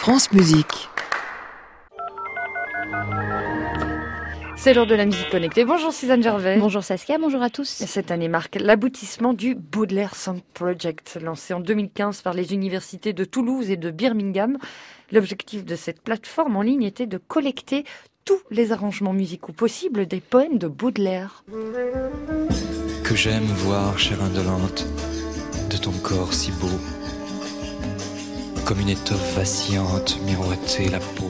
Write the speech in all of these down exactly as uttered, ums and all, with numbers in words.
France Musique. C'est l'heure de la musique connectée. Bonjour Suzanne Gervais. Bonjour Saskia, bonjour à tous. Cette année marque l'aboutissement du Baudelaire Song Project, lancé en deux mille quinze par les universités de Toulouse et de Birmingham. L'objectif de cette plateforme en ligne était de collecter tous les arrangements musicaux possibles des poèmes de Baudelaire. Que j'aime voir, chère indolente, de ton corps si beau, comme une étoffe vacillante miroiter la peau.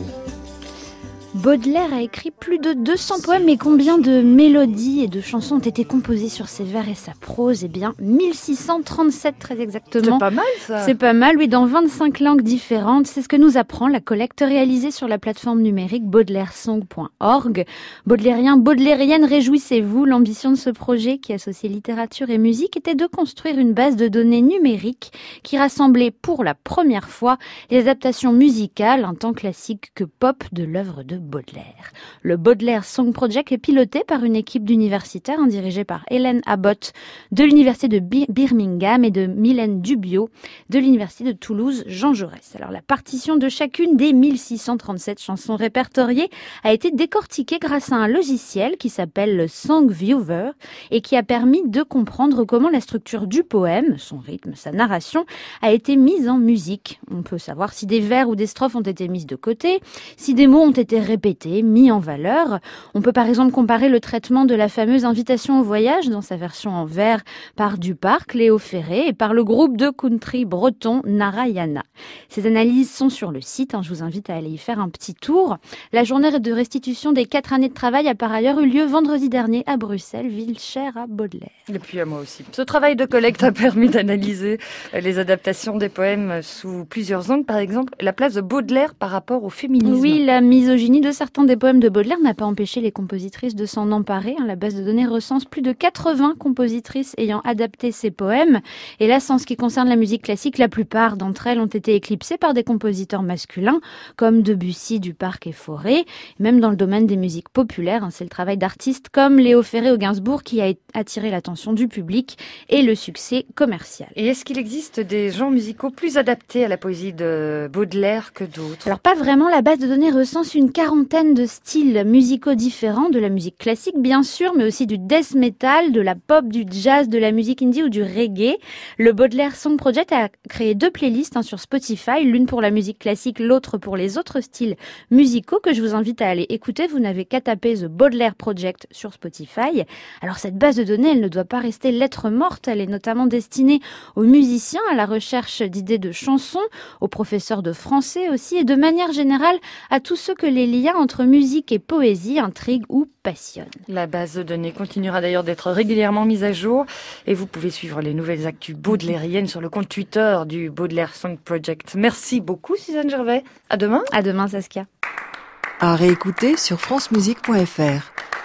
Baudelaire a écrit plus de deux cents poèmes, mais combien de mélodies et de chansons ont été composées sur ses vers et sa prose ? Eh bien, mille six cent trente-sept très exactement. C'est pas mal ça. C'est pas mal, oui, dans vingt-cinq langues différentes. C'est ce que nous apprend la collecte réalisée sur la plateforme numérique baudelaire song point org. Baudelairiens, baudelairiennes, réjouissez-vous. L'ambition de ce projet qui associe littérature et musique était de construire une base de données numérique qui rassemblait pour la première fois les adaptations musicales, un temps classique que pop, de l'œuvre de Baudelaire. Le Baudelaire Song Project est piloté par une équipe d'universitaires hein, dirigée par Hélène Abbott de l'université de Bir- Birmingham et de Mylène Dubio de l'université de Toulouse Jean Jaurès. Alors la partition de chacune des mille six cent trente-sept chansons répertoriées a été décortiquée grâce à un logiciel qui s'appelle le Song Viewer et qui a permis de comprendre comment la structure du poème, son rythme, sa narration, a été mise en musique. On peut savoir si des vers ou des strophes ont été mises de côté, si des mots ont été répété, mis en valeur. On peut par exemple comparer le traitement de la fameuse invitation au voyage dans sa version en vers par Duparc, Léo Ferré et par le groupe de country breton Narayana. Ces analyses sont sur le site, hein, je vous invite à aller y faire un petit tour. La journée de restitution des quatre années de travail a par ailleurs eu lieu vendredi dernier à Bruxelles, ville chère à Baudelaire. Et puis à moi aussi. Ce travail de collecte a permis d'analyser les adaptations des poèmes sous plusieurs angles, par exemple la place de Baudelaire par rapport au féminisme. Oui, la misogynie de certains des poèmes de Baudelaire n'a pas empêché les compositrices de s'en emparer. La base de données recense plus de quatre-vingts compositrices ayant adapté ces poèmes. Et là, en ce qui concerne la musique classique, la plupart d'entre elles ont été éclipsées par des compositeurs masculins, comme Debussy, Duparc et Fauré. Même dans le domaine des musiques populaires, c'est le travail d'artistes comme Léo Ferré ou Gainsbourg qui a attiré l'attention du public et le succès commercial. Et est-ce qu'il existe des genres musicaux plus adaptés à la poésie de Baudelaire que d'autres ? Alors pas vraiment, la base de données recense une quarantaine de styles musicaux différents, de la musique classique bien sûr, mais aussi du death metal, de la pop, du jazz, de la musique indie ou du reggae. Le Baudelaire Song Project a créé deux playlists hein, sur Spotify, l'une pour la musique classique, l'autre pour les autres styles musicaux que je vous invite à aller écouter. Vous n'avez qu'à taper The Baudelaire Project sur Spotify. Alors cette base de données, elle ne doit pas rester lettre morte, elle est notamment destinée aux musiciens, à la recherche d'idées de chansons, aux professeurs de français aussi, et de manière générale à tous ceux que les liens entre musique et poésie intriguent ou passionnent. La base de données continuera d'ailleurs d'être régulièrement mise à jour et vous pouvez suivre les nouvelles actus baudelairiennes sur le compte Twitter du Baudelaire Song Project. Merci beaucoup Suzanne Gervais. À demain. À demain Saskia. À réécouter sur francemusique point fr.